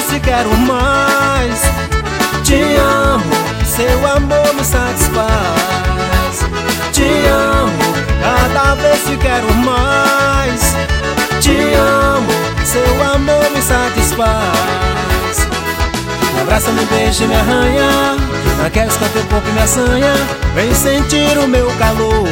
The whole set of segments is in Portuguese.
se quero mais. Te amo, seu amor me satisfaz. Te amo, cada vez se quero mais. Te amo, seu amor me satisfaz. Me abraça, me beija, me arranha, aqueles com teu corpo e me assanha. Vem sentir o meu calor.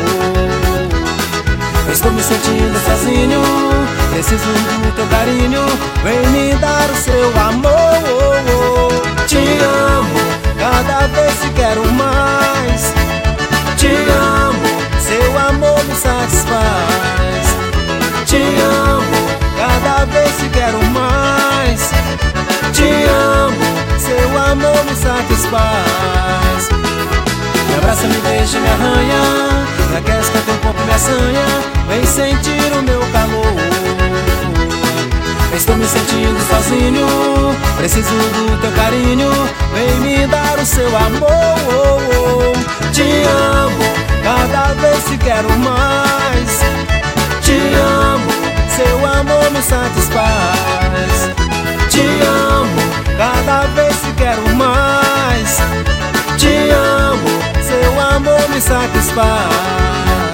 Estou me sentindo sozinho, preciso do teu carinho. Vem me dar o seu amor. Te amo, cada vez se quero mais. Te amo, seu amor me satisfaz. Te amo, cada vez se quero mais. Te amo, seu amor me satisfaz. Me abraça, me beija, me arranha, me aquece com teu corpo e me assanha. Vem sentir o meu calor. Estou me sentindo sozinho, preciso do teu carinho. Vem me dar o seu amor. Te amo, cada vez se quero mais. Te amo, seu amor me satisfaz. Te amo, cada vez se quero mais. Te amo, seu amor me satisfaz.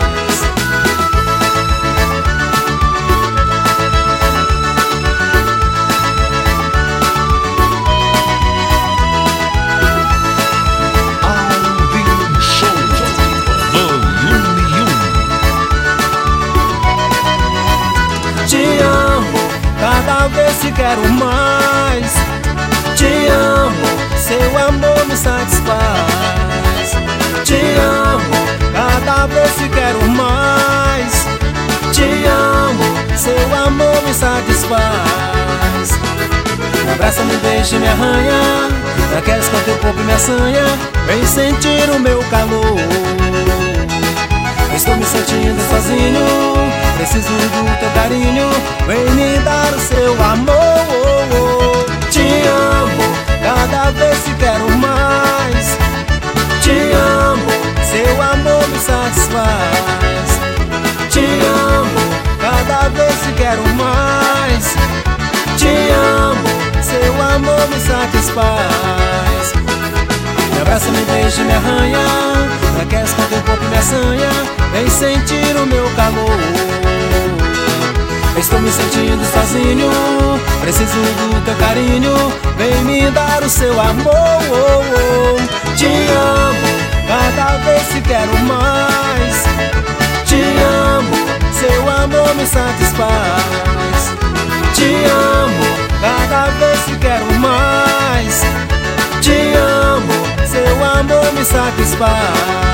Te amo, cada vez se quero mais. Te amo, seu amor me satisfaz. Te amo, cada vez se quero mais. Te amo, seu amor me satisfaz. Me abraça, me beija e me arranha, me aquece com teu corpo e me assanha. Vem sentir o meu calor. Estou me sentindo sozinho, preciso do teu carinho. Vem me dar o seu amor. Te amo, cada vez se quero mais. Te amo, seu amor me satisfaz. Te amo, cada vez se quero mais. Te amo, seu amor me satisfaz. Me abraça, me beija, me arranha, me aquece com teu corpo e me assanha. Vem sentir o meu calor. Estou me sentindo sozinho, preciso do teu carinho. Vem me dar o seu amor. Te amo, cada vez se quero mais. Te amo, seu amor me satisfaz. Te amo, cada vez se quero mais. Te amo, seu amor me satisfaz.